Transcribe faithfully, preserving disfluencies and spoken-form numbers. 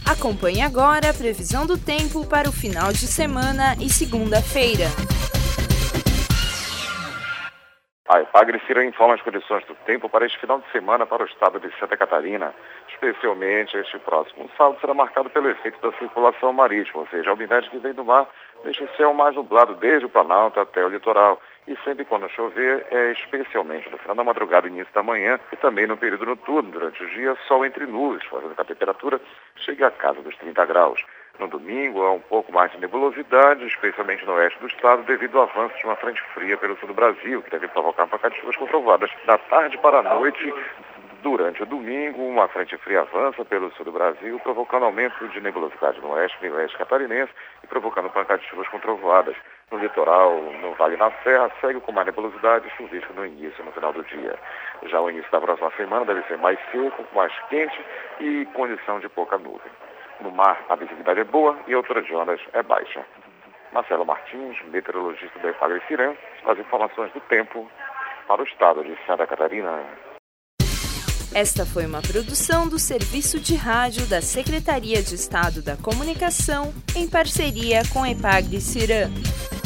Acompanhe agora a previsão do tempo para o final de semana e segunda-feira. A Epagre-Ciran informa as condições do tempo para este final de semana para o estado de Santa Catarina. Especialmente este próximo sábado será marcado pelo efeito da circulação marítima, ou seja, a umidade que vem do mar deixa o céu mais nublado desde o Planalto até o litoral. E sempre quando chover, é especialmente no final da madrugada e início da manhã e também no período noturno. Durante o dia, sol entre nuvens, fazendo com que a temperatura chegue à casa dos trinta graus. No domingo, há um pouco mais de nebulosidade, especialmente no oeste do estado, devido ao avanço de uma frente fria pelo sul do Brasil, que deve provocar pancadas de chuvas com trovoadas da tarde para a noite. Durante o domingo, uma frente fria avança pelo sul do Brasil, provocando aumento de nebulosidade no oeste e oeste catarinense e provocando pancadas de chuvas com trovoadas. No litoral, no Vale e na Serra, segue com mais nebulosidade e chuvisco no início e no final do dia. Já o início da próxima semana deve ser mais seco, mais quente e condição de pouca nuvem. No mar, a visibilidade é boa e a altura de ondas é baixa. Marcelo Martins, meteorologista da Epagre-Ciran, com as informações do tempo para o estado de Santa Catarina. Esta foi uma produção do Serviço de Rádio da Secretaria de Estado da Comunicação, em parceria com a Epagre-Ciran.